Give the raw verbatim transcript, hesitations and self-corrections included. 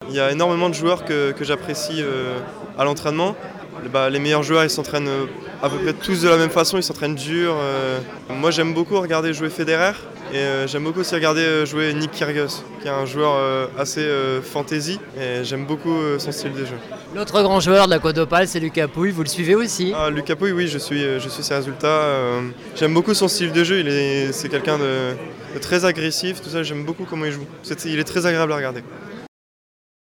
Il y a énormément de joueurs que, que j'apprécie euh, à l'entraînement. Bah, les meilleurs joueurs, ils s'entraînent euh, à peu près tous de la même façon, ils s'entraînent dur. Euh. Moi, j'aime beaucoup regarder jouer Federer et euh, j'aime beaucoup aussi regarder euh, jouer Nick Kyrgios, qui est un joueur euh, assez euh, fantasy et j'aime beaucoup euh, son style de jeu. L'autre grand joueur de la Côte d'Opale, c'est Lucas Pouille, vous le suivez aussi? Ah, Lucas Pouille, oui, je suis, je suis ses résultats. Euh, j'aime beaucoup son style de jeu, il est, c'est quelqu'un de, de très agressif, tout ça, j'aime beaucoup comment il joue. C'est, il est très agréable à regarder.